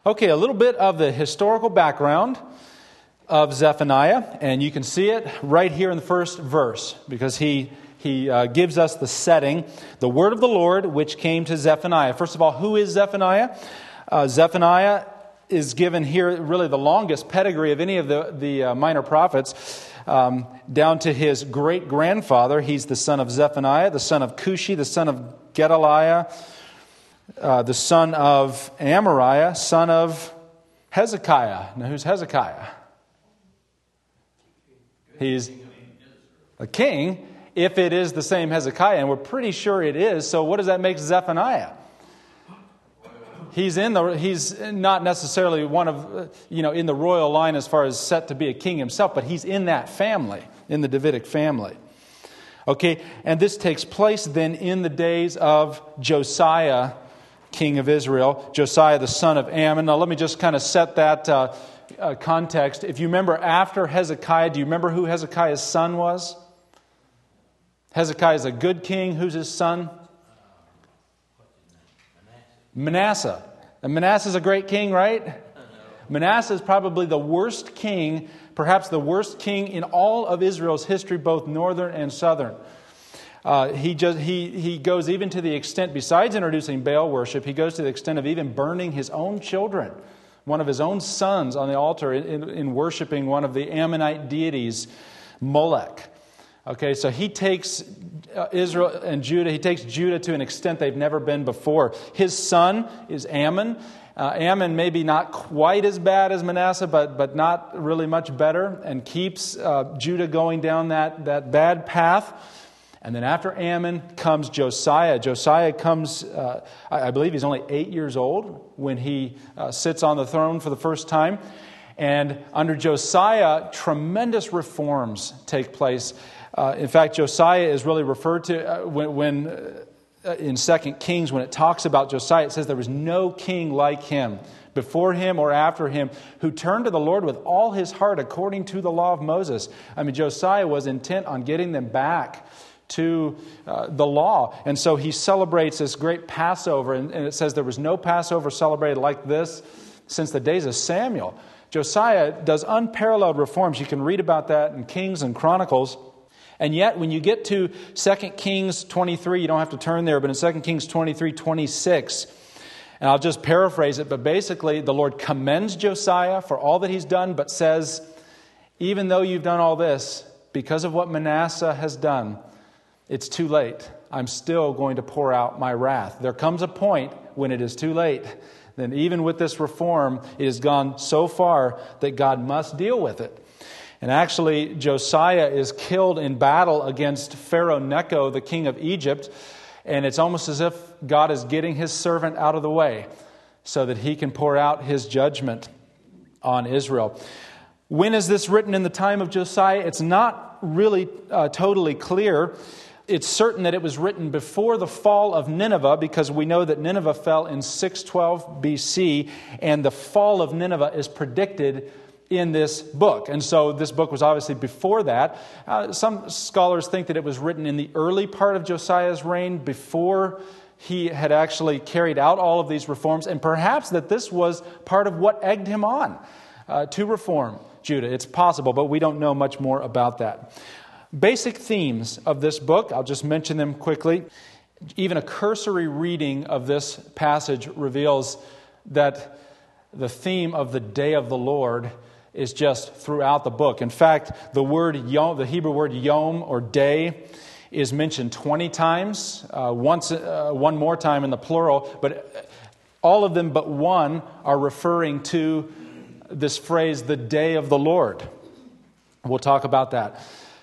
Okay, a little bit of the historical background of Zephaniah, and you can see it right here in the first verse, because he gives us the setting. The word of the Lord, which came to Zephaniah. First of all, who is Zephaniah? Zephaniah is given here really the longest pedigree of any of the minor prophets, down to his great-grandfather. He's the son of Zephaniah, the son of Cushi, the son of Gedaliah, the son of Amariah, son of Hezekiah. Now, who's Hezekiah? He's a king, if it is the same Hezekiah, and we're pretty sure it is. So what does that make Zephaniah? He's not necessarily one of, in the royal line as far as set to be a king himself, but he's in that family, in the Davidic family. Okay, and this takes place then in the days of Josiah, king of Israel, Josiah the son of Ammon. Now let me just kind of set that context. If you remember after Hezekiah, do you remember who Hezekiah's son was? Hezekiah is a good king. Who's his son? Manasseh. And Manasseh is a great king, right? Manasseh is probably the worst king, perhaps the worst king in all of Israel's history, both northern and southern. He goes even to the extent, besides introducing Baal worship, he goes to the extent of even burning his own children, one of his own sons on the altar in worshiping one of the Ammonite deities, Molech. Okay, so he takes Israel and Judah, he takes Judah to an extent they've never been before. His son is Ammon. Ammon maybe not quite as bad as Manasseh, but not really much better, and keeps Judah going down that bad path. And then after Ammon comes Josiah. Josiah comes, I believe he's only 8 years old when he sits on the throne for the first time. And under Josiah, tremendous reforms take place. In fact, Josiah is really referred to when in 2 Kings, when it talks about Josiah, it says there was no king like him, before him or after him, who turned to the Lord with all his heart according to the law of Moses. I mean, Josiah was intent on getting them back to the law. And so he celebrates this great Passover, and it says there was no Passover celebrated like this since the days of Samuel. Josiah does unparalleled reforms. You can read about that in Kings and Chronicles. And yet, when you get to 2 Kings 23, you don't have to turn there, but in 2 Kings 23:26, and I'll just paraphrase it, but basically the Lord commends Josiah for all that he's done, but says, even though you've done all this, because of what Manasseh has done, it's too late. I'm still going to pour out my wrath. There comes a point when it is too late. Then even with this reform, it has gone so far that God must deal with it. And actually, Josiah is killed in battle against Pharaoh Necho, the king of Egypt. And it's almost as if God is getting his servant out of the way so that he can pour out his judgment on Israel. When is this written in the time of Josiah? It's not really totally clear. It's certain that it was written before the fall of Nineveh, because we know that Nineveh fell in 612 BC, and the fall of Nineveh is predicted in this book. And so this book was obviously before that. Some scholars think that it was written in the early part of Josiah's reign, before he had actually carried out all of these reforms, and perhaps that this was part of what egged him on to reform Judah. It's possible, but we don't know much more about that. Basic themes of this book, I'll just mention them quickly. Even a cursory reading of this passage reveals that the theme of the day of the Lord is just throughout the book. In fact, the Hebrew word yom or day is mentioned 20 times, one more time in the plural, but all of them but one are referring to this phrase, the day of the Lord. We'll talk about that.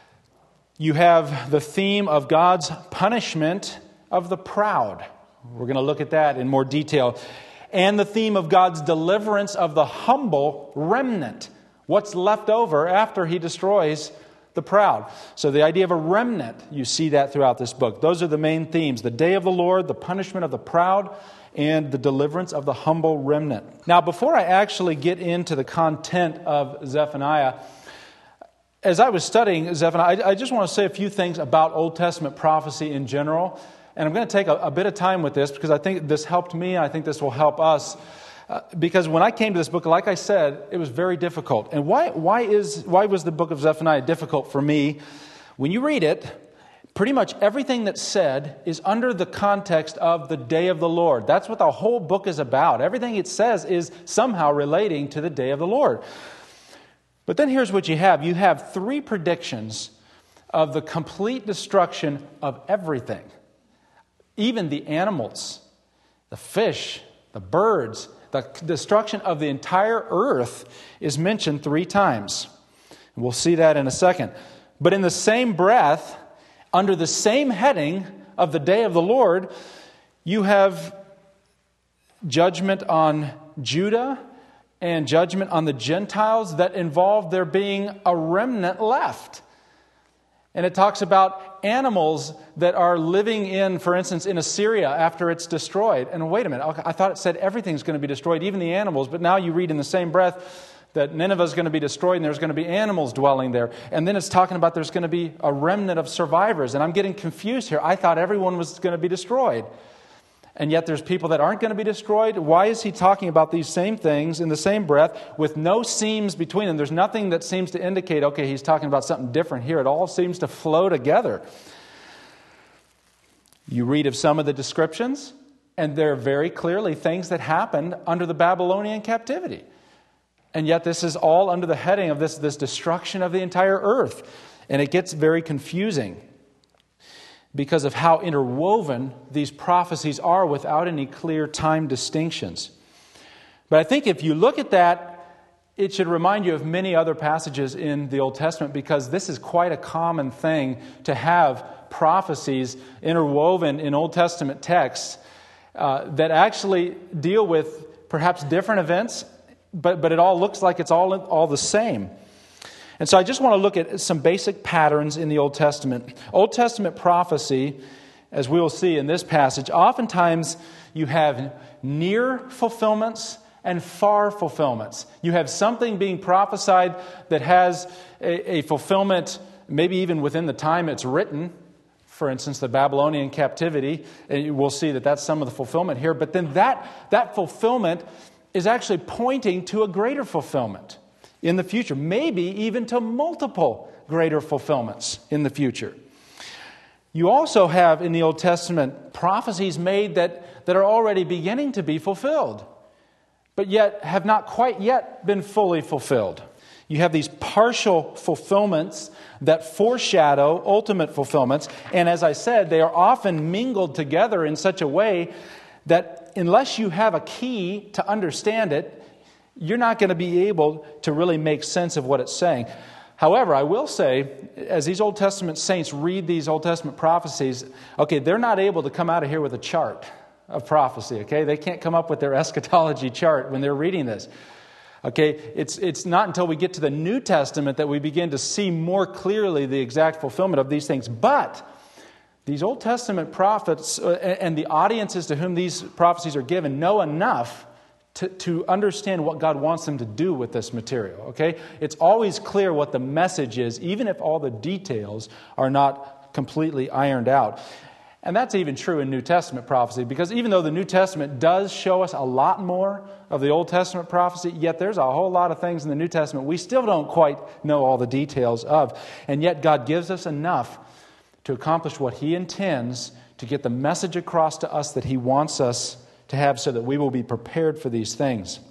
You have the theme of God's punishment of the proud. We're going to look at that in more detail. And the theme of God's deliverance of the humble remnant. What's left over after he destroys the proud. So the idea of a remnant, you see that throughout this book. Those are the main themes. The day of the Lord, the punishment of the proud, and the deliverance of the humble remnant. Now, before I actually get into the content of Zephaniah, as I was studying Zephaniah, I just want to say a few things about Old Testament prophecy in general. And I'm going to take a bit of time with this because I think this helped me. I think this will help us. Because when I came to this book, like I said, it was very difficult. And why was the book of Zephaniah difficult for me? When you read it, pretty much everything that's said is under the context of the day of the Lord. That's what the whole book is about. Everything it says is somehow relating to the day of the Lord. But then here's what you have. You have 3 predictions of the complete destruction of everything. Even the animals, the fish, the birds, the destruction of the entire earth is mentioned 3 times. We'll see that in a second. But in the same breath, under the same heading of the day of the Lord, you have judgment on Judah and judgment on the Gentiles that involve there being a remnant left. And it talks about animals that are living in, for instance, in Assyria after it's destroyed. And wait a minute, I thought it said everything's going to be destroyed, even the animals. But now you read in the same breath that Nineveh is going to be destroyed and there's going to be animals dwelling there. And then it's talking about there's going to be a remnant of survivors. And I'm getting confused here. I thought everyone was going to be destroyed. And yet there's people that aren't going to be destroyed. Why is he talking about these same things in the same breath with no seams between them? There's nothing that seems to indicate, okay, he's talking about something different here. It all seems to flow together. You read of some of the descriptions, and they're very clearly things that happened under the Babylonian captivity. And yet this is all under the heading of this destruction of the entire earth. And it gets very confusing because of how interwoven these prophecies are without any clear time distinctions. But I think if you look at that, it should remind you of many other passages in the Old Testament, because this is quite a common thing to have prophecies interwoven in Old Testament texts that actually deal with perhaps different events, but it all looks like it's all the same. And so I just want to look at some basic patterns in the Old Testament. Old Testament prophecy, as we will see in this passage, oftentimes you have near fulfillments and far fulfillments. You have something being prophesied that has a fulfillment maybe even within the time it's written. For instance, the Babylonian captivity, and we'll see that that's some of the fulfillment here. But then that fulfillment is actually pointing to a greater fulfillment in the future, maybe even to multiple greater fulfillments in the future. You also have in the Old Testament prophecies made that are already beginning to be fulfilled, but yet have not quite yet been fully fulfilled. You have these partial fulfillments that foreshadow ultimate fulfillments, and as I said, they are often mingled together in such a way that unless you have a key to understand it, you're not going to be able to really make sense of what it's saying. However, I will say, as these Old Testament saints read these Old Testament prophecies, okay, they're not able to come out of here with a chart of prophecy, okay? They can't come up with their eschatology chart when they're reading this. Okay, it's not until we get to the New Testament that we begin to see more clearly the exact fulfillment of these things. But these Old Testament prophets and the audiences to whom these prophecies are given know enough to understand what God wants them to do with this material, okay? It's always clear what the message is, even if all the details are not completely ironed out. And that's even true in New Testament prophecy, because even though the New Testament does show us a lot more of the Old Testament prophecy, yet there's a whole lot of things in the New Testament we still don't quite know all the details of. And yet God gives us enough to accomplish what He intends, to get the message across to us that He wants us to have, so that we will be prepared for these things.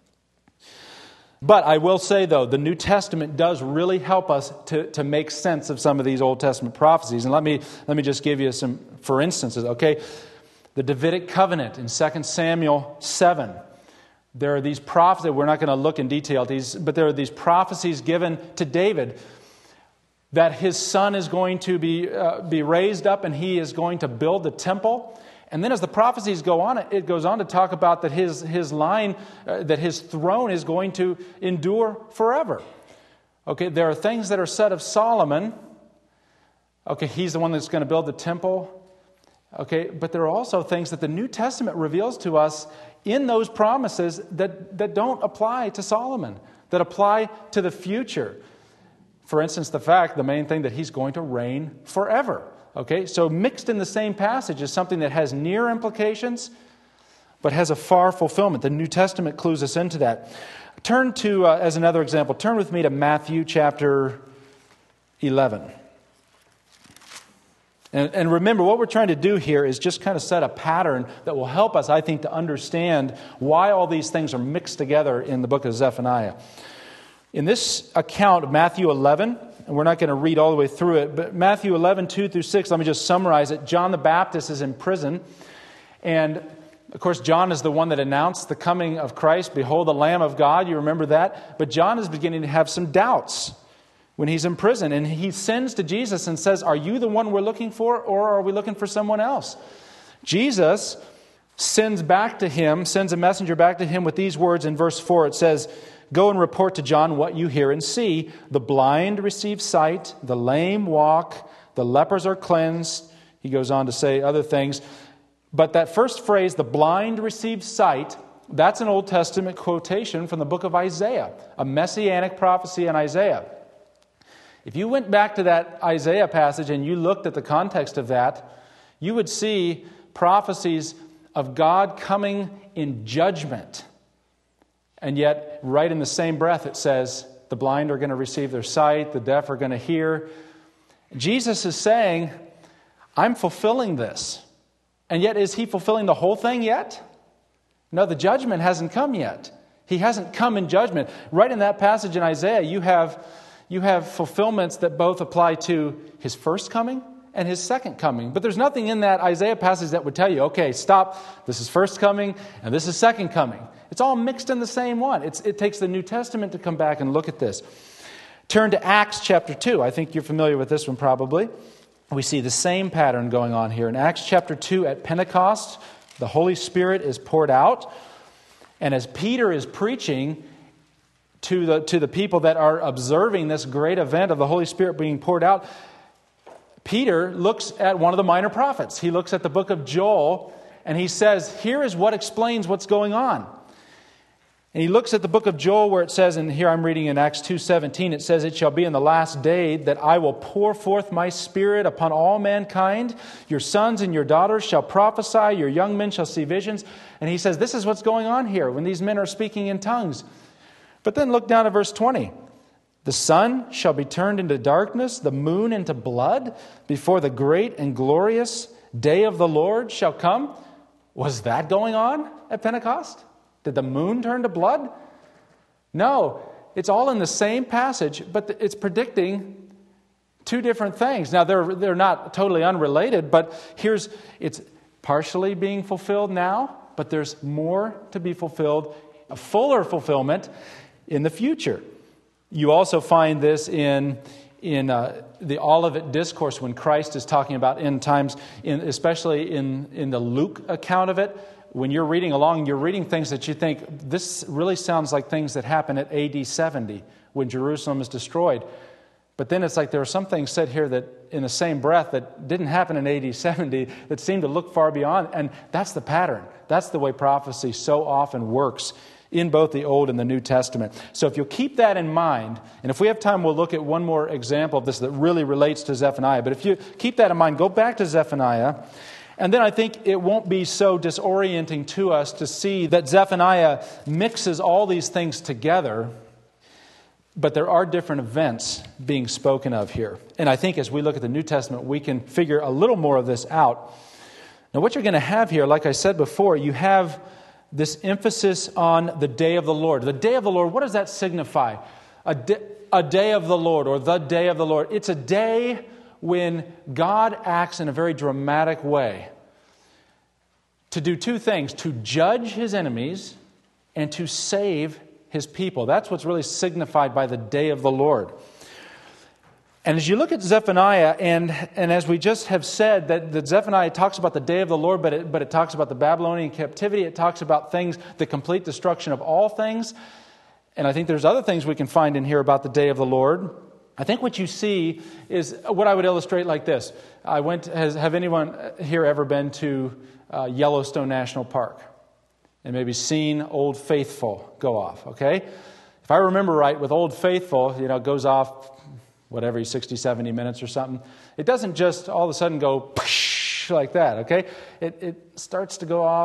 But I will say, though, the New Testament does really help us to make sense of some of these Old Testament prophecies. And let me just give you some, for instances, okay? The Davidic covenant in 2 Samuel 7. There are these prophecies, we're not going to look in detail at these, but there are these prophecies given to David that his son is going to be raised up and he is going to build the temple. And then as the prophecies go on, it goes on to talk about that his line, that his throne is going to endure forever. Okay, there are things that are said of Solomon. Okay, he's the one that's going to build the temple. Okay, but there are also things that the New Testament reveals to us in those promises that don't apply to Solomon, that apply to the future. For instance, the main thing that he's going to reign forever. Okay, so mixed in the same passage is something that has near implications, but has a far fulfillment. The New Testament clues us into that. Turn to, as another example, turn with me to Matthew chapter 11. And remember, what we're trying to do here is just kind of set a pattern that will help us, I think, to understand why all these things are mixed together in the book of Zephaniah. In this account of Matthew 11, and we're not going to read all the way through it, but Matthew 11, 2 through 6, let me just summarize it. John the Baptist is in prison, and of course, John is the one that announced the coming of Christ. Behold, the Lamb of God, you remember that? But John is beginning to have some doubts when he's in prison, and he sends to Jesus and says, are you the one we're looking for, or are we looking for someone else? Jesus sends a messenger back to him with these words in verse 4. It says, go and report to John what you hear and see. The blind receive sight, the lame walk, the lepers are cleansed. He goes on to say other things. But that first phrase, the blind receive sight, that's an Old Testament quotation from the book of Isaiah, a messianic prophecy in Isaiah. If you went back to that Isaiah passage and you looked at the context of that, you would see prophecies of God coming in judgment. And yet, right in the same breath, it says, the blind are going to receive their sight, the deaf are going to hear. Jesus is saying, I'm fulfilling this. And yet, is he fulfilling the whole thing yet? No, the judgment hasn't come yet. He hasn't come in judgment. Right in that passage in Isaiah, you have fulfillments that both apply to his first coming and his second coming. But there's nothing in that Isaiah passage that would tell you, okay, stop, this is first coming and this is second coming. It's all mixed in the same one. It takes the New Testament to come back and look at this. Turn to Acts chapter 2. I think you're familiar with this one probably. We see the same pattern going on here. In Acts chapter 2 at Pentecost, the Holy Spirit is poured out. And as Peter is preaching to the people that are observing this great event of the Holy Spirit being poured out, Peter looks at one of the minor prophets. He looks at the book of Joel, and he says, here is what explains what's going on. And he looks at the book of Joel where it says, and here I'm reading in Acts 2:17, it says, it shall be in the last day that I will pour forth my spirit upon all mankind. Your sons and your daughters shall prophesy, your young men shall see visions. And he says, this is what's going on here when these men are speaking in tongues. But then look down at verse 20. The sun shall be turned into darkness, the moon into blood, before the great and glorious day of the Lord shall come. Was that going on at Pentecost? Did the moon turn to blood? No, it's all in the same passage, but it's predicting two different things. Now, they're not totally unrelated, but it's partially being fulfilled now, but there's more to be fulfilled, a fuller fulfillment in the future. You also find this in the Olivet Discourse when Christ is talking about end times, especially in the Luke account of it. When you're reading along, you're reading things that you think, this really sounds like things that happen at AD 70 when Jerusalem is destroyed. But then it's like there are some things said here that in the same breath that didn't happen in AD 70 that seem to look far beyond. And that's the pattern. That's the way prophecy so often works in both the Old and the New Testament. So if you'll keep that in mind, and if we have time, we'll look at one more example of this that really relates to Zephaniah. But if you keep that in mind, go back to Zephaniah. And then I think it won't be so disorienting to us to see that Zephaniah mixes all these things together, but there are different events being spoken of here. And I think as we look at the New Testament, we can figure a little more of this out. Now, what you're going to have here, like I said before, you have this emphasis on the day of the Lord. The day of the Lord, what does that signify? A day of the Lord, or the day of the Lord. It's a day when God acts in a very dramatic way to do two things: to judge his enemies and to save his people. That's what's really signified by the day of the Lord. And as you look at Zephaniah, and as we just have said, that Zephaniah talks about the day of the Lord, but it talks about the Babylonian captivity. It talks about things, the complete destruction of all things. And I think there's other things we can find in here about the day of the Lord. I think what you see is what I would illustrate like this. Have anyone here ever been to Yellowstone National Park and maybe seen Old Faithful go off? Okay, if I remember right, with Old Faithful, it goes off every 60, 70 minutes or something. It doesn't just all of a sudden go like that. Okay, it starts to go off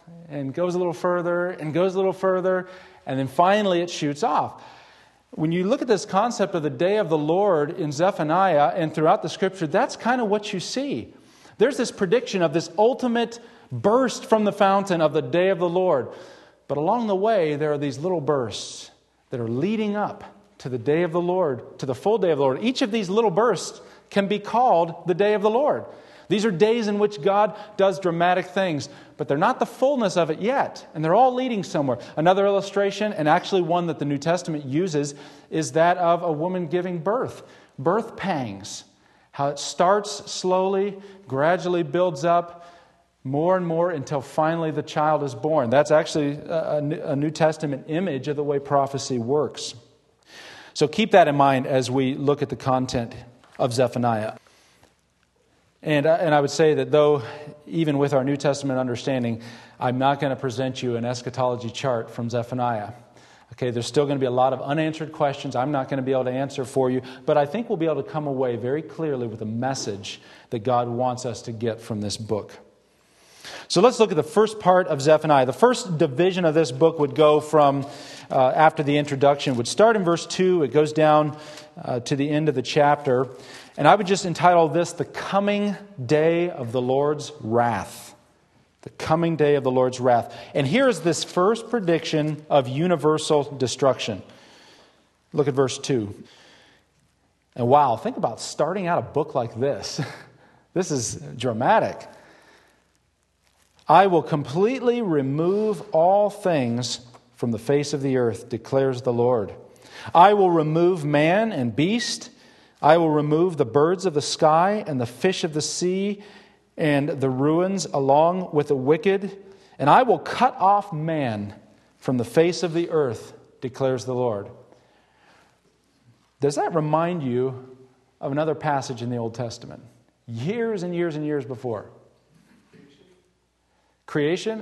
and goes a little further and goes a little further, and then finally it shoots off. When you look at this concept of the day of the Lord in Zephaniah and throughout the Scripture, that's kind of what you see. There's this prediction of this ultimate burst from the fountain of the day of the Lord. But along the way, there are these little bursts that are leading up to the day of the Lord, to the full day of the Lord. Each of these little bursts can be called the day of the Lord. These are days in which God does dramatic things, but they're not the fullness of it yet, and they're all leading somewhere. Another illustration, and actually one that the New Testament uses, is that of a woman giving birth. Birth pangs. How it starts slowly, gradually builds up, more and more until finally the child is born. That's actually a New Testament image of the way prophecy works. So keep that in mind as we look at the content of Zephaniah. And I would say that though, even with our New Testament understanding, I'm not going to present you an eschatology chart from Zephaniah. Okay, there's still going to be a lot of unanswered questions I'm not going to be able to answer for you, but I think we'll be able to come away very clearly with a message that God wants us to get from this book. So let's look at the first part of Zephaniah. The first division of this book would go from, after the introduction, would start in verse 2. It goes down to the end of the chapter. And I would just entitle this, The Coming Day of the Lord's Wrath. The coming day of the Lord's wrath. And here is this first prediction of universal destruction. Look at verse 2. And wow, think about starting out a book like this. This is dramatic. I will completely remove all things from the face of the earth, declares the Lord. I will remove man and beast. I will remove the birds of the sky and the fish of the sea and the ruins along with the wicked. And I will cut off man from the face of the earth, declares the Lord. Does that remind you of another passage in the Old Testament? Years and years and years before. Creation?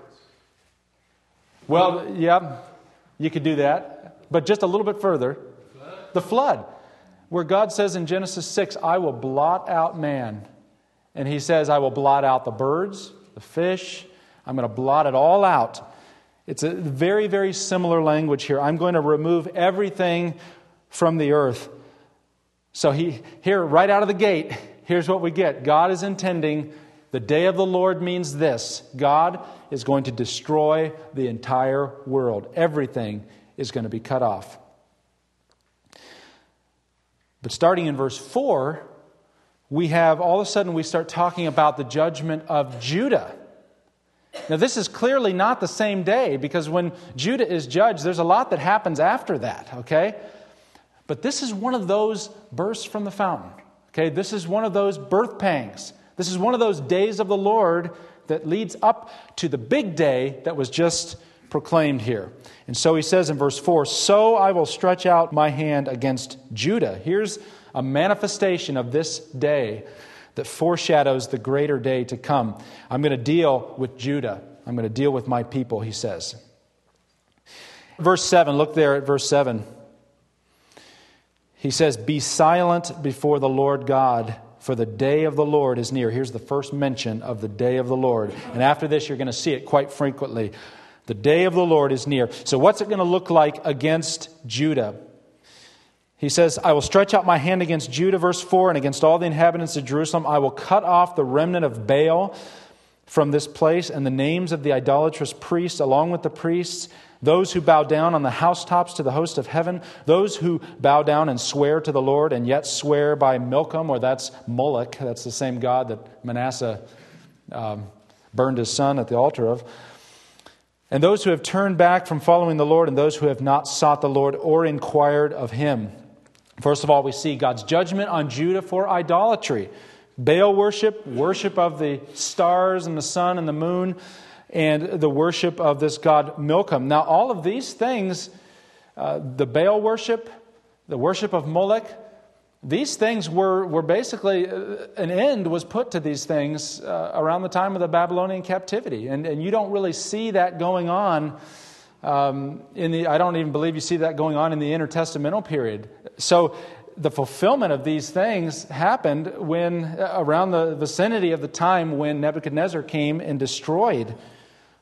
Well, yeah, you could do that. But just a little bit further. The flood. Where God says in Genesis 6, I will blot out man. And He says, I will blot out the birds, the fish. I'm going to blot it all out. It's a very, very similar language here. I'm going to remove everything from the earth. So here, right out of the gate, here's what we get. God is intending, the day of the Lord means this. God is going to destroy the entire world. Everything is going to be cut off. But starting in verse 4, we have, all of a sudden, we start talking about the judgment of Judah. Now, this is clearly not the same day, because when Judah is judged, there's a lot that happens after that, okay? But this is one of those bursts from the fountain, okay? This is one of those birth pangs. This is one of those days of the Lord that leads up to the big day that was just proclaimed here. And so he says in verse 4, so I will stretch out my hand against Judah. Here's a manifestation of this day that foreshadows the greater day to come. I'm going to deal with Judah. I'm going to deal with my people, he says. Verse 7, look there at verse 7. He says, be silent before the Lord God, for the day of the Lord is near. Here's the first mention of the day of the Lord. And after this, you're going to see it quite frequently. The day of the Lord is near. So what's it going to look like against Judah? He says, I will stretch out my hand against Judah, verse 4, and against all the inhabitants of Jerusalem. I will cut off the remnant of Baal from this place, and the names of the idolatrous priests, along with the priests, those who bow down on the housetops to the host of heaven, those who bow down and swear to the Lord, and yet swear by Milcom, or that's Moloch. That's the same god that Manasseh burned his son at the altar of. And those who have turned back from following the Lord, and those who have not sought the Lord or inquired of Him. First of all, we see God's judgment on Judah for idolatry. Baal worship, worship of the stars and the sun and the moon, and the worship of this god Milcom. Now, all of these things, the Baal worship, the worship of Moloch, these things were basically, an end was put to these things around the time of the Babylonian captivity. And you don't really see that going on I don't even believe you see that going on in the intertestamental period. So the fulfillment of these things happened when around the vicinity of the time when Nebuchadnezzar came and destroyed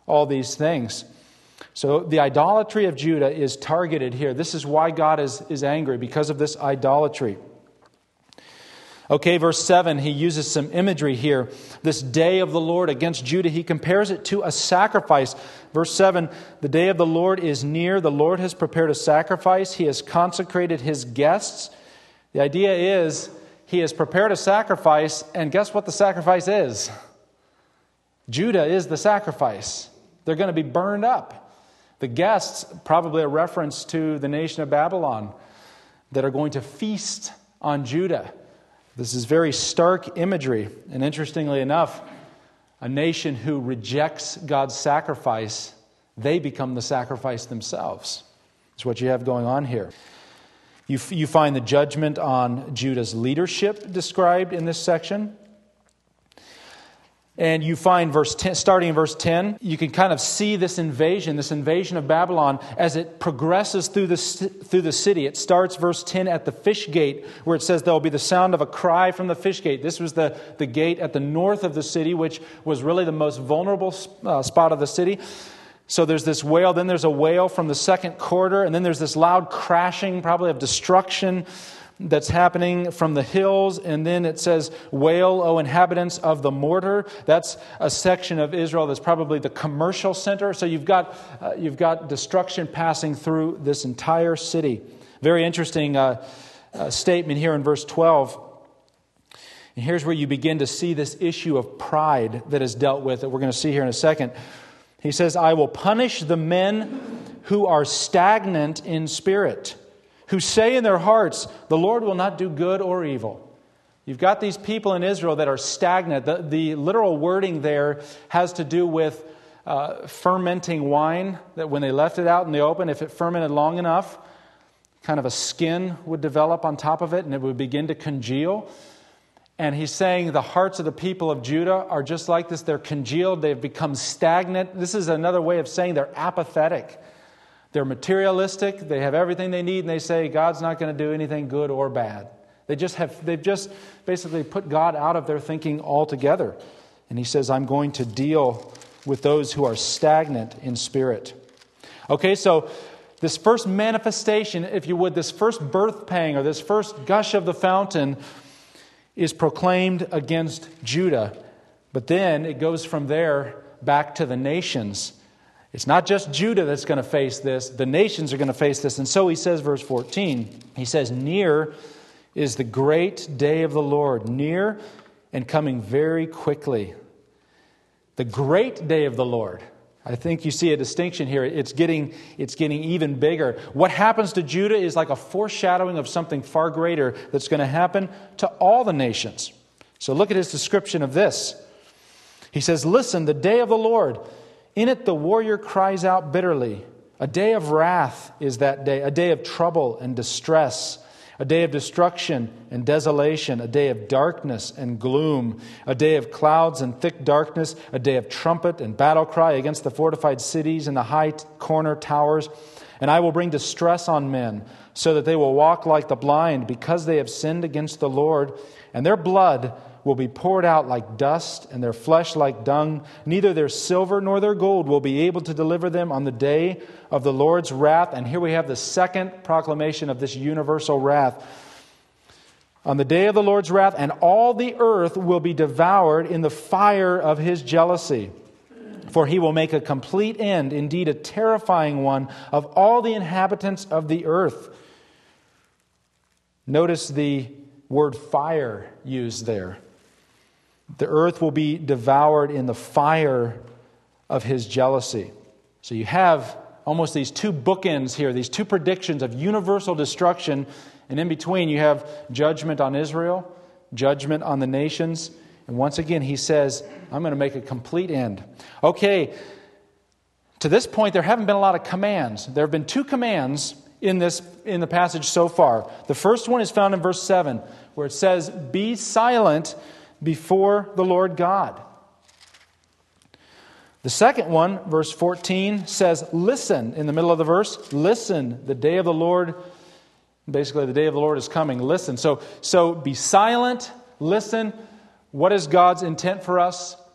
all these things. So the idolatry of Judah is targeted here. This is why God is angry, because of this idolatry. Okay, verse 7, he uses some imagery here. This day of the Lord against Judah, he compares it to a sacrifice. Verse 7, the day of the Lord is near. The Lord has prepared a sacrifice. He has consecrated his guests. The idea is he has prepared a sacrifice, and guess what the sacrifice is? Judah is the sacrifice. They're going to be burned up. The guests, probably a reference to the nation of Babylon, that are going to feast on Judah. This is very stark imagery. And interestingly enough, a nation who rejects God's sacrifice, they become the sacrifice themselves. That's what you have going on here. You find the judgment on Judah's leadership described in this section. And you find starting in verse 10, you can kind of see this invasion of Babylon as it progresses through the city. It starts, verse 10, at the fish gate, where it says there will be the sound of a cry from the fish gate. This was the gate at the north of the city, which was really the most vulnerable spot of the city. So there's this wail, then there's a wail from the second quarter, and then there's this loud crashing, probably of destruction, that's happening from the hills. And then it says, wail, O inhabitants of the mortar. That's a section of Israel that's probably the commercial center. So you've got destruction passing through this entire city. Very interesting statement here in verse 12. And here's where you begin to see this issue of pride that is dealt with, that we're going to see here in a second. He says, I will punish the men who are stagnant in spirit, who say in their hearts, the Lord will not do good or evil. You've got these people in Israel that are stagnant. The literal wording there has to do with fermenting wine, that when they left it out in the open, if it fermented long enough, kind of a skin would develop on top of it and it would begin to congeal. And he's saying the hearts of the people of Judah are just like this. They're congealed. They've become stagnant. This is another way of saying they're apathetic. They're materialistic. They have everything they need, and they say God's not going to do anything good or bad. They've just basically put God out of their thinking altogether. And he says, I'm going to deal with those who are stagnant in spirit. Okay, so this first manifestation, if you would, this first birth pang or this first gush of the fountain is proclaimed against Judah. But then it goes from there back to the nations. It's not just Judah that's going to face this. The nations are going to face this. And so he says, verse 14, he says, near is the great day of the Lord, near and coming very quickly. The great day of the Lord. I think you see a distinction here. It's getting even bigger. What happens to Judah is like a foreshadowing of something far greater that's going to happen to all the nations. So look at his description of this. He says, listen, the day of the Lord, in it the warrior cries out bitterly. A day of wrath is that day, a day of trouble and distress, a day of destruction and desolation, a day of darkness and gloom, a day of clouds and thick darkness, a day of trumpet and battle cry against the fortified cities and the high corner towers. And I will bring distress on men, so that they will walk like the blind, because they have sinned against the Lord, and their blood will be poured out like dust, and their flesh like dung. Neither their silver nor their gold will be able to deliver them on the day of the Lord's wrath. And here we have the second proclamation of this universal wrath. On the day of the Lord's wrath, and all the earth will be devoured in the fire of his jealousy. For he will make a complete end, indeed a terrifying one, of all the inhabitants of the earth. Notice the word fire used there. The earth will be devoured in the fire of his jealousy. So you have almost these two bookends here, these two predictions of universal destruction. And in between you have judgment on Israel, judgment on the nations. And once again he says, I'm going to make a complete end. Okay, to this point there haven't been a lot of commands. There have been two commands in the passage so far. The first one is found in verse 7, where it says, be silent before the Lord God. The second one, verse 14, says, listen. In the middle of the verse, listen, the day of the Lord, basically the day of the Lord is coming. Listen. So be silent, listen. What is God's intent for us?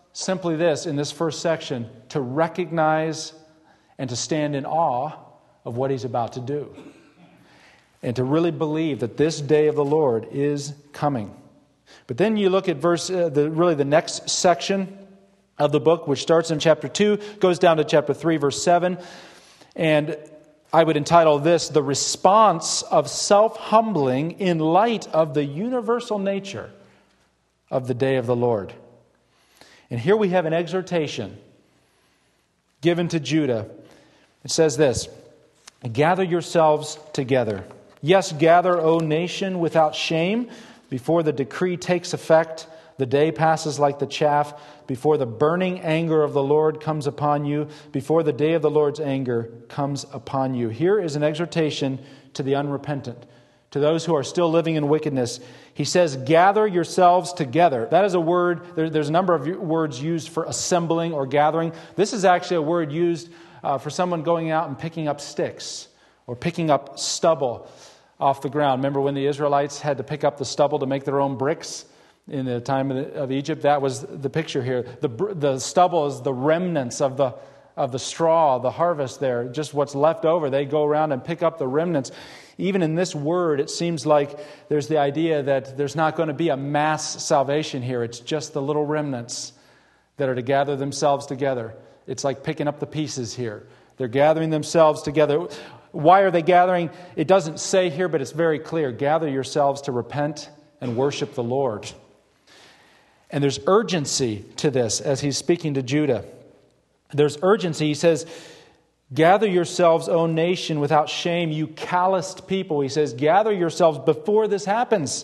simply this in this first section: to recognize and to stand in awe of what He's about to do. And to really believe that this day of the Lord is coming. But then you look at the next section of the book, which starts in chapter 2, goes down to chapter 3, verse 7. And I would entitle this, "The Response of Self-Humbling in Light of the Universal Nature of the Day of the Lord." And here we have an exhortation given to Judah. It says this: "Gather yourselves together. Yes, gather, O nation, without shame, before the decree takes effect. The day passes like the chaff, before the burning anger of the Lord comes upon you, before the day of the Lord's anger comes upon you." Here is an exhortation to the unrepentant, to those who are still living in wickedness. He says, gather yourselves together. That is a word, there's a number of words used for assembling or gathering. This is actually a word used for someone going out and picking up sticks or picking up stubble off the ground. Remember when the Israelites had to pick up the stubble to make their own bricks in the time of Egypt? That was the picture here. The stubble is the remnants of the straw, the harvest there, just what's left over. They go around and pick up the remnants. Even in this word, it seems like there's the idea that there's not going to be a mass salvation here. It's just the little remnants that are to gather themselves together. It's like picking up the pieces here. They're gathering themselves together. Why are they gathering? It doesn't say here, but it's very clear. Gather yourselves to repent and worship the Lord. And there's urgency to this as he's speaking to Judah. There's urgency. He says, gather yourselves, O nation, without shame, you calloused people. He says, gather yourselves before this happens.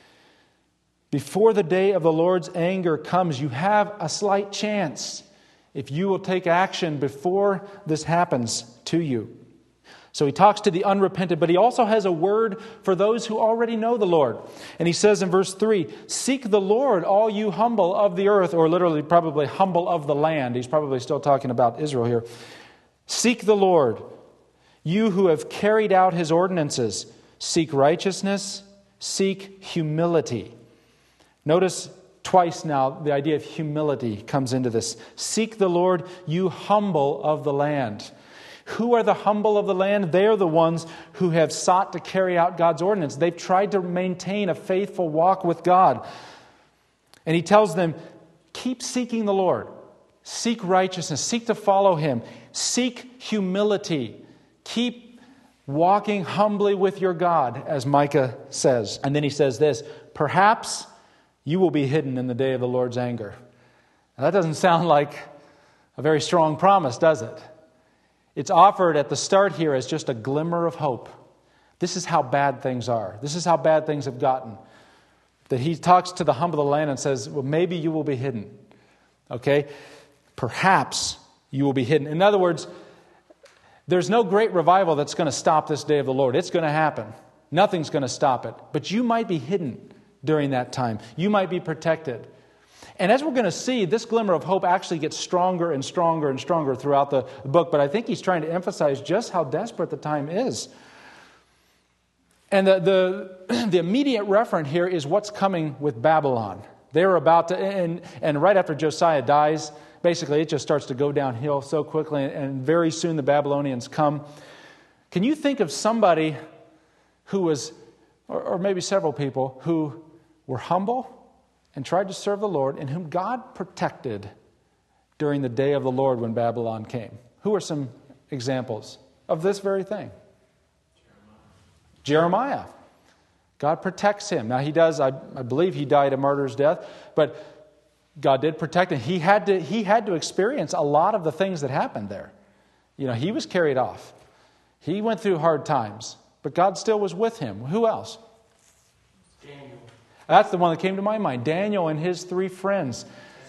Before the day of the Lord's anger comes, you have a slight chance if you will take action before this happens to you. So he talks to the unrepentant, but he also has a word for those who already know the Lord. And he says in verse 3, seek the Lord, all you humble of the earth, or literally probably humble of the land. He's probably still talking about Israel here. Seek the Lord, you who have carried out His ordinances. Seek righteousness, seek humility. Notice twice now the idea of humility comes into this. Seek the Lord, you humble of the land. Who are the humble of the land? They are the ones who have sought to carry out God's ordinance. They've tried to maintain a faithful walk with God. And he tells them, keep seeking the Lord. Seek righteousness. Seek to follow Him. Seek humility. Keep walking humbly with your God, as Micah says. And then he says this, perhaps you will be hidden in the day of the Lord's anger. Now, that doesn't sound like a very strong promise, does it? It's offered at the start here as just a glimmer of hope. This is how bad things are. This is how bad things have gotten. That he talks to the humble of the land and says, well, maybe you will be hidden. Okay? Perhaps you will be hidden. In other words, there's no great revival that's going to stop this day of the Lord. It's going to happen. Nothing's going to stop it. But you might be hidden during that time. You might be protected. And as we're going to see, this glimmer of hope actually gets stronger and stronger and stronger throughout the book. But I think he's trying to emphasize just how desperate the time is. And the immediate referent here is what's coming with Babylon. They're about to, and right after Josiah dies, basically it just starts to go downhill so quickly. And very soon the Babylonians come. Can you think of somebody who was, or maybe several people, who were humble and tried to serve the Lord, and whom God protected during the day of the Lord when Babylon came? Who are some examples of this very thing? Jeremiah. God protects him. Now he does, I believe he died a martyr's death, but God did protect him. He had to experience a lot of the things that happened there. You know, he was carried off. He went through hard times, but God still was with him. Who else? Daniel. That's the one that came to my mind. Daniel and his 3 friends.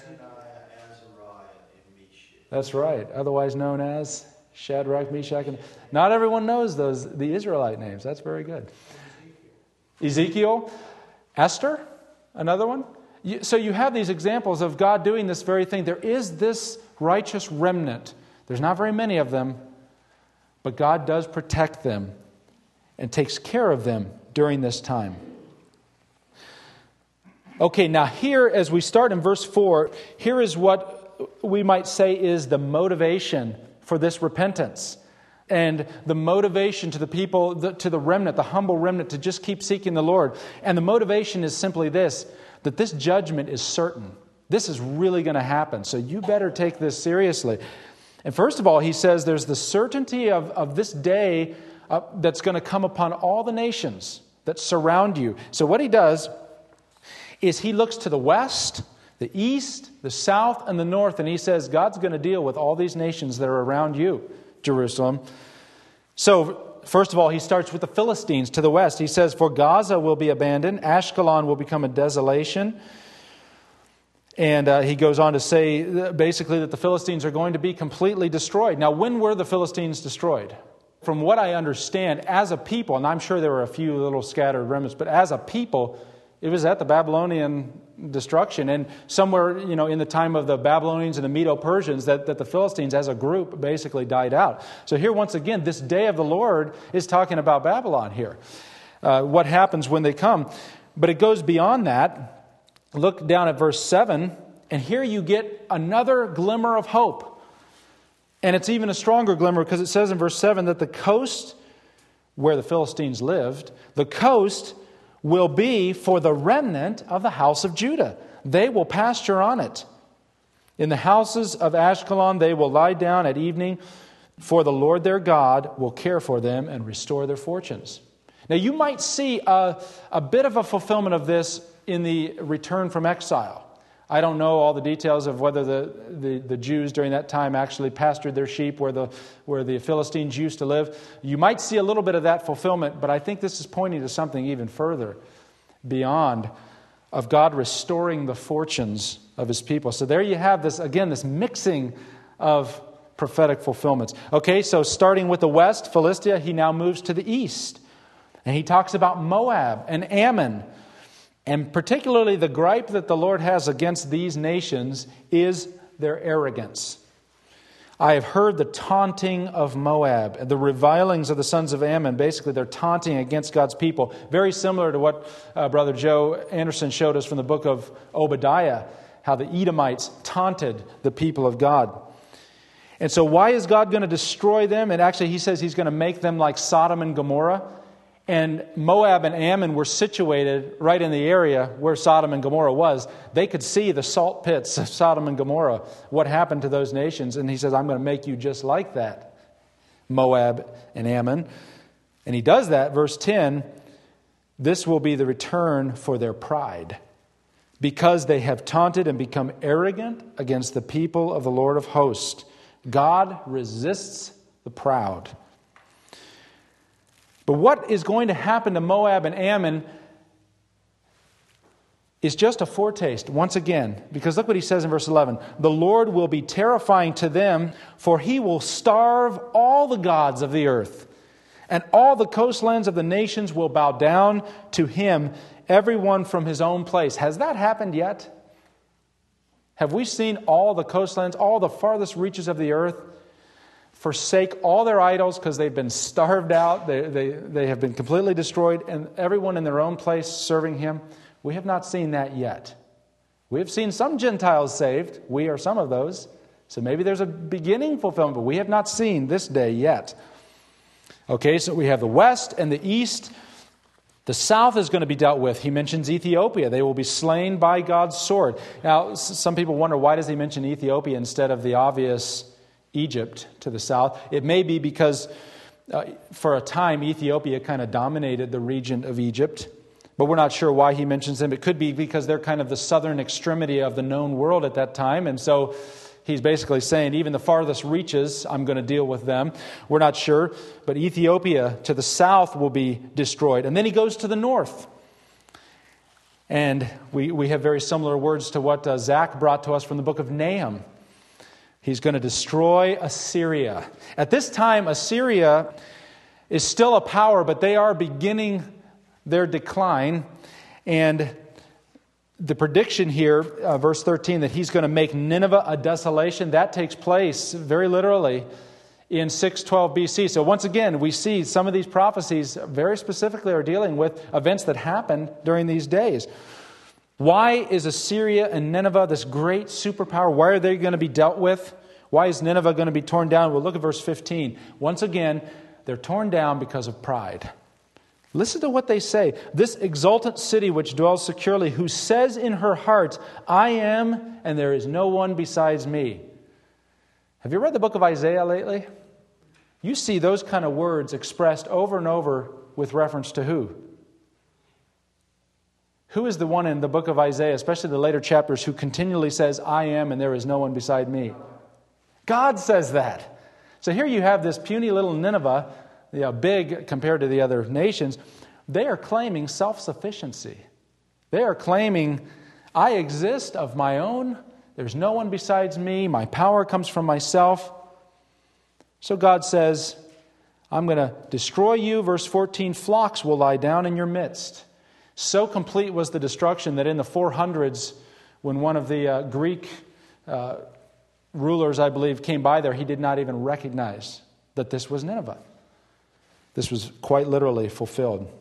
That's right. Otherwise known as Shadrach, Meshach, and... Not everyone knows the Israelite names. That's very good. Ezekiel. Esther, another one. So you have these examples of God doing this very thing. There is this righteous remnant. There's not very many of them, but God does protect them and takes care of them during this time. Okay, now here, as we start in verse 4, here is what we might say is the motivation for this repentance. And the motivation to the people, to the remnant, the humble remnant, to just keep seeking the Lord. And the motivation is simply this, that this judgment is certain. This is really going to happen, so you better take this seriously. And first of all, he says there's the certainty of this day that's going to come upon all the nations that surround you. So what he does is he looks to the west, the east, the south, and the north, and he says God's going to deal with all these nations that are around you, Jerusalem. So, first of all, he starts with the Philistines to the west. He says, for Gaza will be abandoned, Ashkelon will become a desolation. And he goes on to say, basically, that the Philistines are going to be completely destroyed. Now, when were the Philistines destroyed? From what I understand, as a people, and I'm sure there were a few little scattered remnants, but as a people, it was at the Babylonian destruction. And somewhere, in the time of the Babylonians and the Medo-Persians, that the Philistines as a group basically died out. So here, once again, this day of the Lord is talking about Babylon here. What happens when they come. But it goes beyond that. Look down at verse 7, and here you get another glimmer of hope. And it's even a stronger glimmer because it says in verse 7 that the coast where the Philistines lived, the coast will be for the remnant of the house of Judah. They will pasture on it. In the houses of Ashkelon they will lie down at evening, for the Lord their God will care for them and restore their fortunes. Now you might see a bit of a fulfillment of this in the return from exile. I don't know all the details of whether the Jews during that time actually pastured their sheep where the Philistines used to live. You might see a little bit of that fulfillment, but I think this is pointing to something even further beyond of God restoring the fortunes of His people. So there you have this mixing of prophetic fulfillments. Okay, so starting with the west, Philistia, he now moves to the east. And he talks about Moab and Ammon. And particularly the gripe that the Lord has against these nations is their arrogance. I have heard the taunting of Moab, the revilings of the sons of Ammon. Basically, they're taunting against God's people. Very similar to what Brother Joe Anderson showed us from the book of Obadiah, how the Edomites taunted the people of God. And so why is God going to destroy them? And actually, he says he's going to make them like Sodom and Gomorrah. And Moab and Ammon were situated right in the area where Sodom and Gomorrah was. They could see the salt pits of Sodom and Gomorrah, what happened to those nations. And he says, I'm going to make you just like that, Moab and Ammon. And he does that, verse 10, this will be the return for their pride, because they have taunted and become arrogant against the people of the Lord of hosts. God resists the proud. But what is going to happen to Moab and Ammon is just a foretaste, once again. Because look what he says in verse 11. The Lord will be terrifying to them, for He will starve all the gods of the earth. And all the coastlands of the nations will bow down to Him, everyone from his own place. Has that happened yet? Have we seen all the coastlands, all the farthest reaches of the earth, forsake all their idols because they've been starved out, they have been completely destroyed, and everyone in their own place serving Him? We have not seen that yet. We have seen some Gentiles saved. We are some of those. So maybe there's a beginning fulfillment, but we have not seen this day yet. Okay, so we have the west and the east. The south is going to be dealt with. He mentions Ethiopia. They will be slain by God's sword. Now, some people wonder, why does he mention Ethiopia instead of the obvious Egypt to the south? It may be because for a time Ethiopia kind of dominated the region of Egypt, but we're not sure why he mentions them. It could be because they're kind of the southern extremity of the known world at that time, and so he's basically saying even the farthest reaches, I'm going to deal with them. We're not sure, but Ethiopia to the south will be destroyed. And then he goes to the north. And we have very similar words to what Zach brought to us from the book of Nahum. He's going to destroy Assyria. At this time, Assyria is still a power, but they are beginning their decline. And the prediction here, verse 13, that he's going to make Nineveh a desolation, that takes place very literally in 612 BC. So once again, we see some of these prophecies very specifically are dealing with events that happened during these days. Why is Assyria and Nineveh, this great superpower, why are they going to be dealt with? Why is Nineveh going to be torn down? Well, look at verse 15. Once again, they're torn down because of pride. Listen to what they say. This exultant city which dwells securely, who says in her heart, I am, and there is no one besides me. Have you read the book of Isaiah lately? You see those kind of words expressed over and over with reference to who? Who is the one in the book of Isaiah, especially the later chapters, who continually says, I am and there is no one beside me? God says that. So here you have this puny little Nineveh, big compared to the other nations. They are claiming self-sufficiency. They are claiming, I exist of my own. There's no one besides me. My power comes from myself. So God says, I'm going to destroy you. Verse 14, flocks will lie down in your midst. So complete was the destruction that in the 400s, when one of the Greek rulers, I believe, came by there, he did not even recognize that this was Nineveh. This was quite literally fulfilled.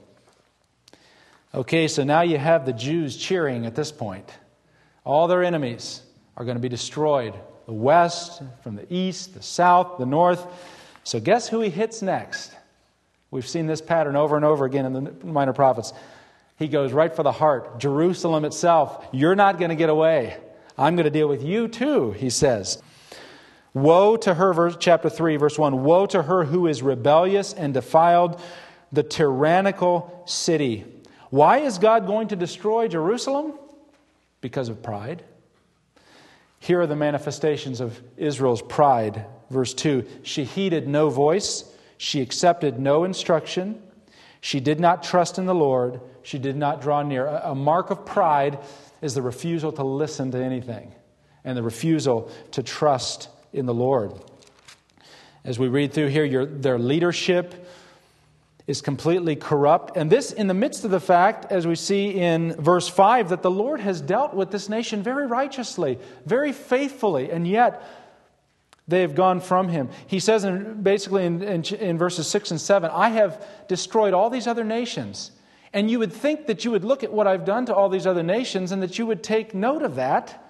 Okay, so now you have the Jews cheering at this point. All their enemies are going to be destroyed. The west, from the east, the south, the north. So guess who he hits next? We've seen this pattern over and over again in the Minor Prophets. He goes right for the heart. Jerusalem itself, you're not going to get away. I'm going to deal with you too, he says. Woe to her, chapter 3, verse 1. Woe to her who is rebellious and defiled, the tyrannical city. Why is God going to destroy Jerusalem? Because of pride. Here are the manifestations of Israel's pride. Verse 2. She heeded no voice. She accepted no instruction. She did not trust in the Lord. She did not draw near. A mark of pride is the refusal to listen to anything and the refusal to trust in the Lord. As we read through here, their leadership is completely corrupt. And this in the midst of the fact, as we see in verse 5, that the Lord has dealt with this nation very righteously, very faithfully, and yet they have gone from Him. He says basically in verses 6 and 7, I have destroyed all these other nations. And you would think that you would look at what I've done to all these other nations and that you would take note of that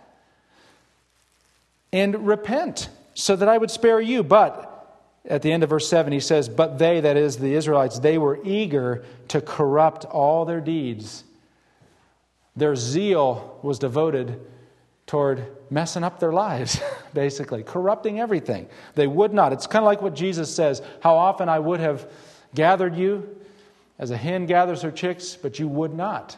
and repent so that I would spare you. But at the end of verse 7, he says, but they, that is the Israelites, they were eager to corrupt all their deeds. Their zeal was devoted toward messing up their lives, basically, corrupting everything. They would not. It's kind of like what Jesus says, how often I would have gathered you as a hen gathers her chicks, but you would not.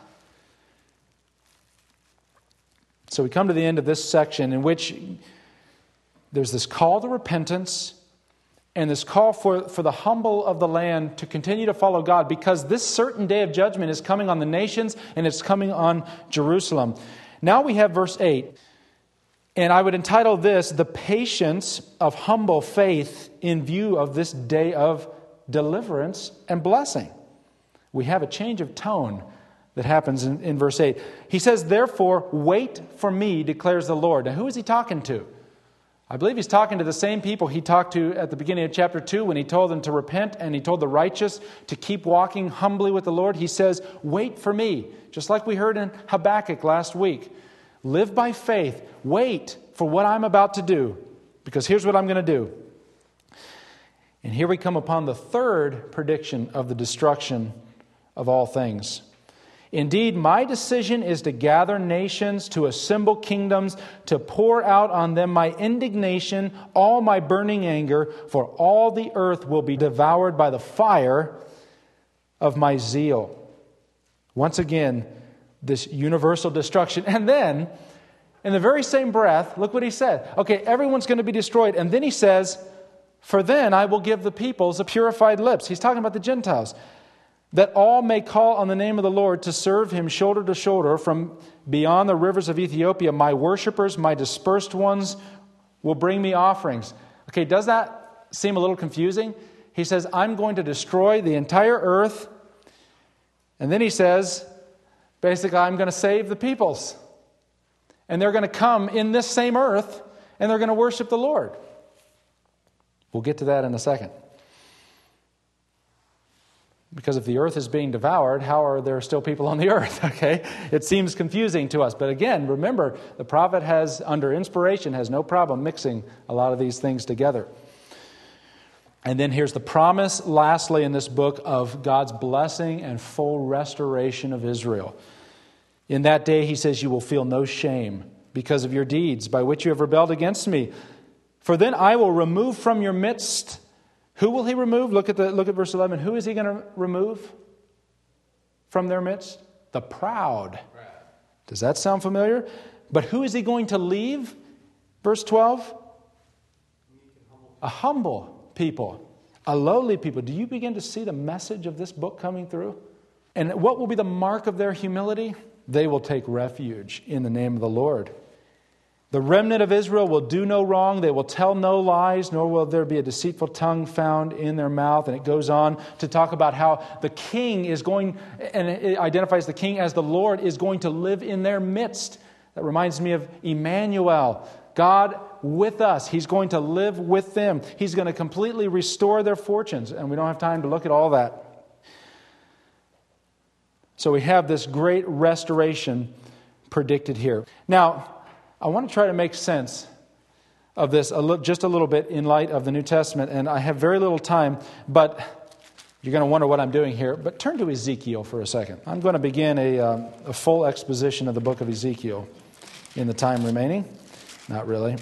So we come to the end of this section in which there's this call to repentance and this call for the humble of the land to continue to follow God, because this certain day of judgment is coming on the nations and it's coming on Jerusalem. Now we have verse 8, and I would entitle this, The Patience of Humble Faith in View of This Day of Deliverance and Blessing. We have a change of tone that happens in verse 8. He says, therefore, wait for me, declares the Lord. Now, who is he talking to? I believe he's talking to the same people he talked to at the beginning of chapter 2 when he told them to repent and he told the righteous to keep walking humbly with the Lord. He says, wait for me, just like we heard in Habakkuk last week. Live by faith. Wait for what I'm about to do, because here's what I'm going to do. And here we come upon the third prediction of the destruction of all things. Indeed, my decision is to gather nations, to assemble kingdoms, to pour out on them my indignation, all my burning anger, for all the earth will be devoured by the fire of my zeal. Once again, this universal destruction. And then, in the very same breath, look what he said. Okay, everyone's going to be destroyed. And then he says, for then I will give the peoples a purified lips. He's talking about the Gentiles. That all may call on the name of the Lord to serve Him shoulder to shoulder from beyond the rivers of Ethiopia. My worshipers, my dispersed ones will bring me offerings. Okay, does that seem a little confusing? He says, I'm going to destroy the entire earth. And then he says, basically, I'm going to save the peoples. And they're going to come in this same earth and they're going to worship the Lord. We'll get to that in a second. Because if the earth is being devoured, how are there still people on the earth? Okay, it seems confusing to us. But again, remember, the prophet has, under inspiration, has no problem mixing a lot of these things together. And then here's the promise, lastly, in this book of God's blessing and full restoration of Israel. In that day, he says, you will feel no shame because of your deeds by which you have rebelled against me. For then I will remove from your midst. Who will he remove? Look at verse 11. Who is he going to remove from their midst? The proud. Does that sound familiar? But who is he going to leave? Verse 12. A humble people, a lowly people. Do you begin to see the message of this book coming through? And what will be the mark of their humility? They will take refuge in the name of the Lord. The remnant of Israel will do no wrong. They will tell no lies, nor will there be a deceitful tongue found in their mouth. And it goes on to talk about how the king is going, and it identifies the king as the Lord is going to live in their midst. That reminds me of Emmanuel, God with us. He's going to live with them. He's going to completely restore their fortunes. And we don't have time to look at all that. So we have this great restoration predicted here. Now, I want to try to make sense of this just a little bit in light of the New Testament. And I have very little time, but you're going to wonder what I'm doing here. But turn to Ezekiel for a second. I'm going to begin a full exposition of the book of Ezekiel in the time remaining. Not really.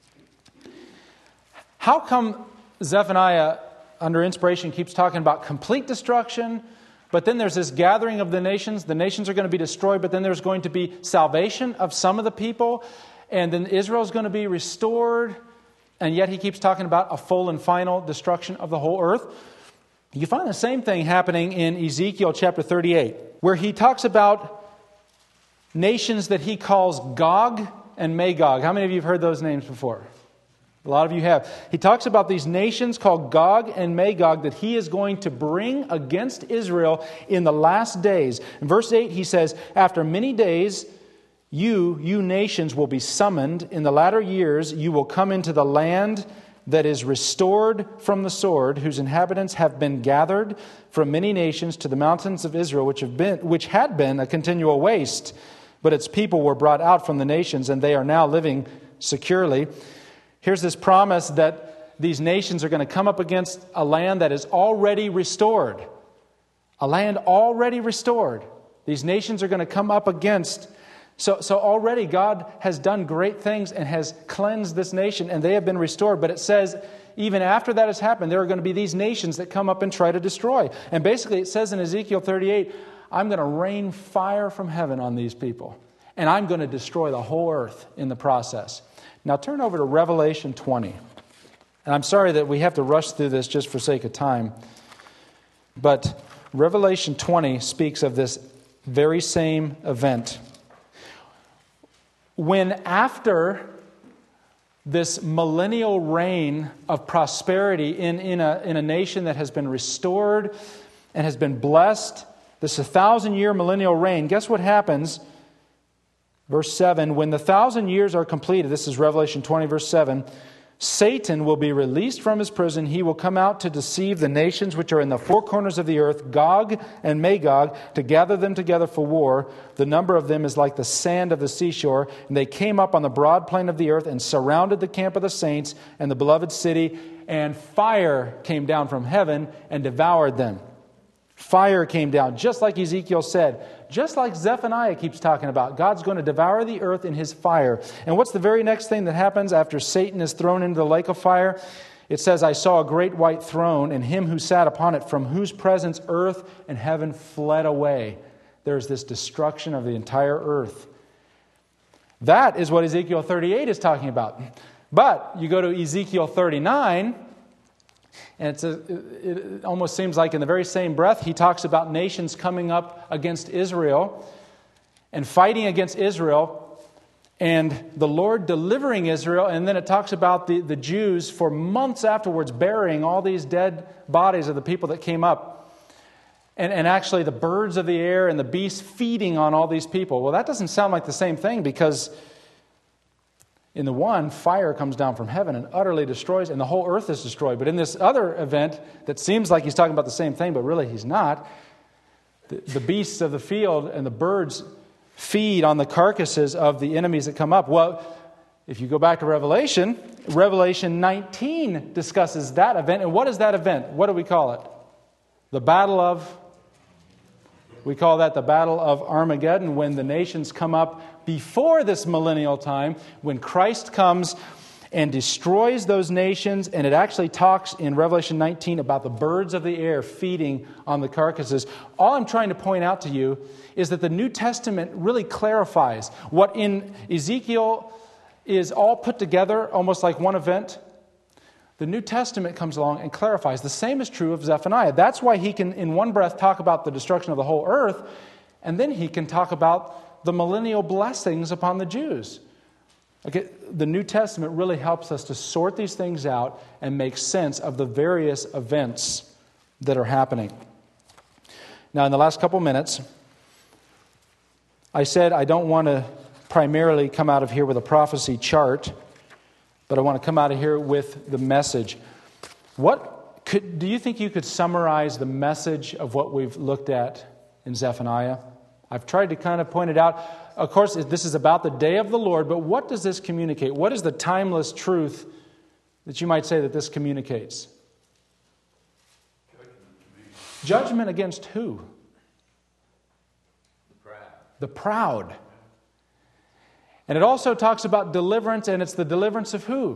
How come Zephaniah, under inspiration, keeps talking about complete destruction, but then there's this gathering of the nations? The nations are going to be destroyed, but then there's going to be salvation of some of the people, and then Israel's going to be restored, and yet he keeps talking about a full and final destruction of the whole earth. You find the same thing happening in Ezekiel chapter 38, where he talks about nations that he calls Gog and Magog. How many of you have heard those names before? A lot of you have. He talks about these nations called Gog and Magog that he is going to bring against Israel in the last days. In verse 8 he says, after many days you nations will be summoned. In the latter years you will come into the land that is restored from the sword, whose inhabitants have been gathered from many nations to the mountains of Israel, which had been a continual waste. But its people were brought out from the nations, and they are now living securely. Here's this promise that these nations are going to come up against a land that is already restored. A land already restored. These nations are going to come up against. So already God has done great things and has cleansed this nation, and they have been restored. But it says, even after that has happened, there are going to be these nations that come up and try to destroy. And basically it says in Ezekiel 38, I'm going to rain fire from heaven on these people. And I'm going to destroy the whole earth in the process. Now turn over to Revelation 20. And I'm sorry that we have to rush through this just for sake of time. But Revelation 20 speaks of this very same event. When after this millennial reign of prosperity in a nation that has been restored and has been blessed, this 1,000-year millennial reign, guess what happens? Verse 7, when the 1,000 years are completed, this is Revelation 20, verse 7, Satan will be released from his prison. He will come out to deceive the nations which are in the four corners of the earth, Gog and Magog, to gather them together for war. The number of them is like the sand of the seashore. And they came up on the broad plain of the earth and surrounded the camp of the saints and the beloved city. And fire came down from heaven and devoured them. Fire came down, just like Ezekiel said. Just like Zephaniah keeps talking about. God's going to devour the earth in his fire. And what's the very next thing that happens after Satan is thrown into the lake of fire? It says, I saw a great white throne and him who sat upon it, from whose presence earth and heaven fled away. There's this destruction of the entire earth. That is what Ezekiel 38 is talking about. But you go to Ezekiel 39... and it almost seems like in the very same breath, he talks about nations coming up against Israel and fighting against Israel and the Lord delivering Israel. And then it talks about the Jews for months afterwards burying all these dead bodies of the people that came up. And actually the birds of the air and the beasts feeding on all these people. Well, that doesn't sound like the same thing, because In the one, fire comes down from heaven and utterly destroys, and the whole earth is destroyed. But in this other event that seems like he's talking about the same thing, but really he's not, the beasts of the field and the birds feed on the carcasses of the enemies that come up. Well, if you go back to Revelation 19 discusses that event. And what is that event? What do we call it? We call that the Battle of Armageddon, when the nations come up before this millennial time, when Christ comes and destroys those nations. And it actually talks in Revelation 19 about the birds of the air feeding on the carcasses. All I'm trying to point out to you is that the New Testament really clarifies what in Ezekiel is all put together almost like one event. The New Testament comes along and clarifies. The same is true of Zephaniah. That's why he can, in one breath, talk about the destruction of the whole earth, and then he can talk about the millennial blessings upon the Jews. Okay, the New Testament really helps us to sort these things out and make sense of the various events that are happening. Now, in the last couple minutes, I said I don't want to primarily come out of here with a prophecy chart, but I want to come out of here with the message. Do you think you could summarize the message of what we've looked at in Zephaniah? I've tried to kind of point it out. Of course, this is about the day of the Lord, but what does this communicate? What is the timeless truth that you might say that this communicates? Judgment against who? The proud. And it also talks about deliverance, and it's the deliverance of who?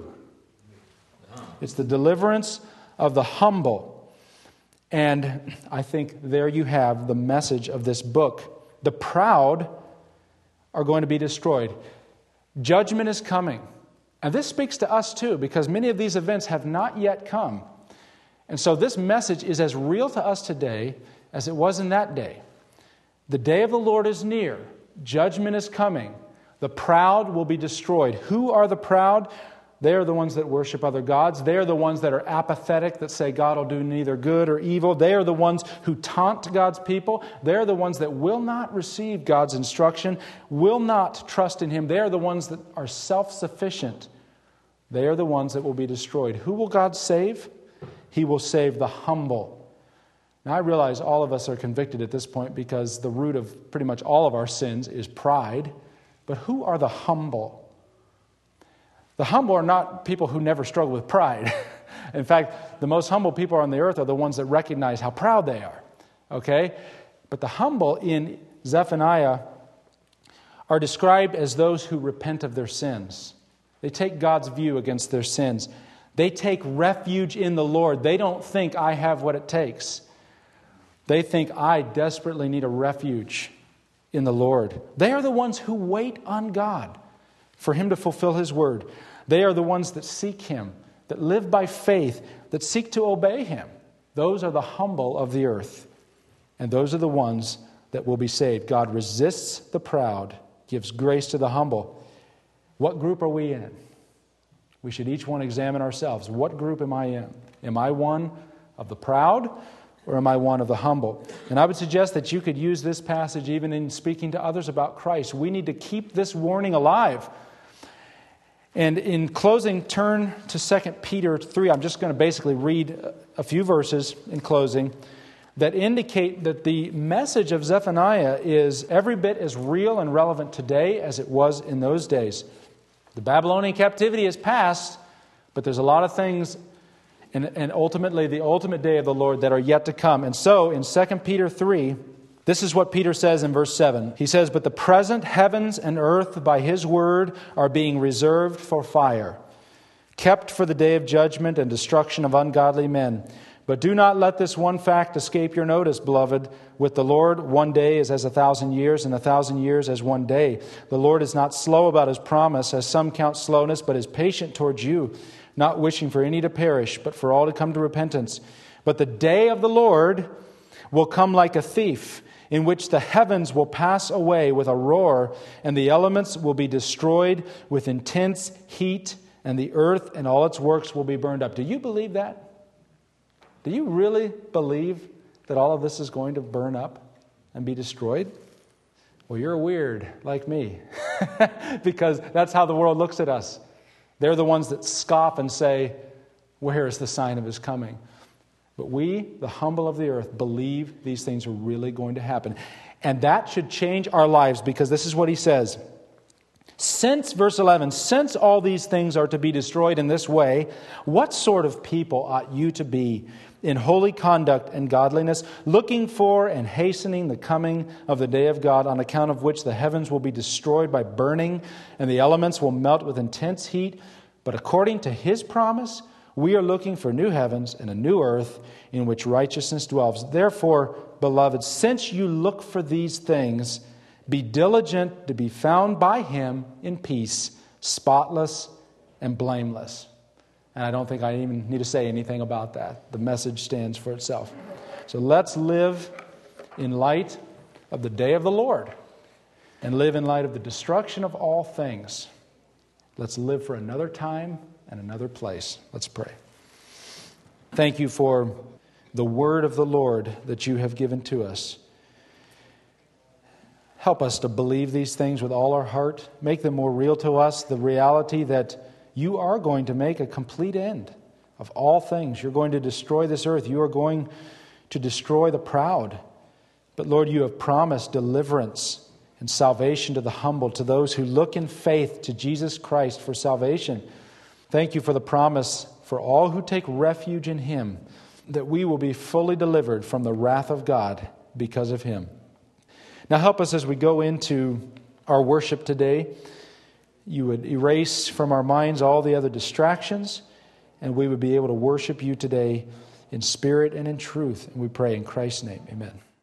It's the deliverance of the humble. And I think there you have the message of this book. The proud are going to be destroyed. Judgment is coming. And this speaks to us too, because many of these events have not yet come. And so this message is as real to us today as it was in that day. The day of the Lord is near. Judgment is coming. The proud will be destroyed. Who are the proud? They are the ones that worship other gods. They are the ones that are apathetic, that say God will do neither good or evil. They are the ones who taunt God's people. They are the ones that will not receive God's instruction, will not trust in Him. They are the ones that are self-sufficient. They are the ones that will be destroyed. Who will God save? He will save the humble. Now, I realize all of us are convicted at this point because the root of pretty much all of our sins is pride. But who are the humble? The humble are not people who never struggle with pride. In fact, the most humble people on the earth are the ones that recognize how proud they are. Okay? But the humble in Zephaniah are described as those who repent of their sins. They take God's view against their sins. They take refuge in the Lord. They don't think I have what it takes. They think I desperately need a refuge in the Lord. They are the ones who wait on God for Him to fulfill His word. They are the ones that seek Him, that live by faith, that seek to obey Him. Those are the humble of the earth. And those are the ones that will be saved. God resists the proud, gives grace to the humble. What group are we in? We should each one examine ourselves. What group am I in? Am I one of the proud, or am I one of the humble? And I would suggest that you could use this passage even in speaking to others about Christ. We need to keep this warning alive. And in closing, turn to 2 Peter 3. I'm just going to basically read a few verses in closing that indicate that the message of Zephaniah is every bit as real and relevant today as it was in those days. The Babylonian captivity is past, but there's a lot of things and ultimately the ultimate day of the Lord that are yet to come. And so in 2 Peter 3, this is what Peter says in verse 7. He says, "But the present heavens and earth by His word are being reserved for fire, kept for the day of judgment and destruction of ungodly men. But do not let this one fact escape your notice, beloved. With the Lord, one day is as 1,000 years, and 1,000 years as one day. The Lord is not slow about His promise, as some count slowness, but is patient towards you, not wishing for any to perish, but for all to come to repentance. But the day of the Lord will come like a thief, in which the heavens will pass away with a roar, and the elements will be destroyed with intense heat, and the earth and all its works will be burned up." Do you believe that? Do you really believe that all of this is going to burn up and be destroyed? Well, you're weird like me. because that's how the world looks at us. They're the ones that scoff and say, where is the sign of his coming? But we, the humble of the earth, believe these things are really going to happen. And that should change our lives, because this is what he says. Since, verse 11, since all these things are to be destroyed in this way, what sort of people ought you to be in holy conduct and godliness, looking for and hastening the coming of the day of God, on account of which the heavens will be destroyed by burning and the elements will melt with intense heat? But according to his promise, we are looking for new heavens and a new earth in which righteousness dwells. Therefore, beloved, since you look for these things, be diligent to be found by him in peace, spotless and blameless. And I don't think I even need to say anything about that. The message stands for itself. So let's live in light of the day of the Lord and live in light of the destruction of all things. Let's live for another time and another place. Let's pray. Thank you for the word of the Lord that you have given to us. Help us to believe these things with all our heart. Make them more real to us, the reality that you are going to make a complete end of all things. You're going to destroy this earth. You are going to destroy the proud. But Lord, you have promised deliverance and salvation to the humble, to those who look in faith to Jesus Christ for salvation. Thank you for the promise for all who take refuge in him, that we will be fully delivered from the wrath of God because of him. Now help us as we go into our worship today. You would erase from our minds all the other distractions, and we would be able to worship you today in spirit and in truth. And we pray in Christ's name. Amen.